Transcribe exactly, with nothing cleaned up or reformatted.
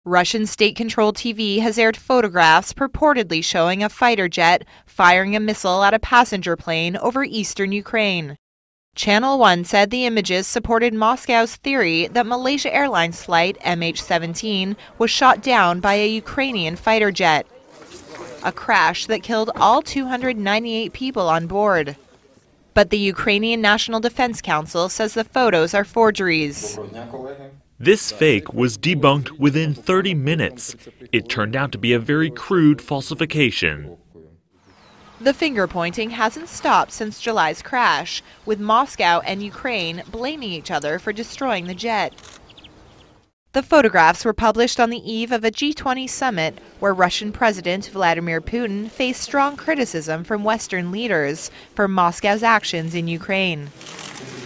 Russian state-controlled T V has aired photographs purportedly showing a fighter jet firing a missile at a passenger plane over eastern Ukraine. Channel One said the images supported Moscow's theory that Malaysia Airlines flight M H seventeen was shot down by a Ukrainian fighter jet, a crash that killed all two hundred ninety-eight people on board. But the Ukrainian National Defense Council says the photos are forgeries. This fake was debunked within thirty minutes. It turned out to be a very crude falsification. The finger-pointing hasn't stopped since July's crash, with Moscow and Ukraine blaming each other for destroying the jet. The photographs were published on the eve of a G twenty summit where Russian President Vladimir Putin faced strong criticism from Western leaders for Moscow's actions in Ukraine.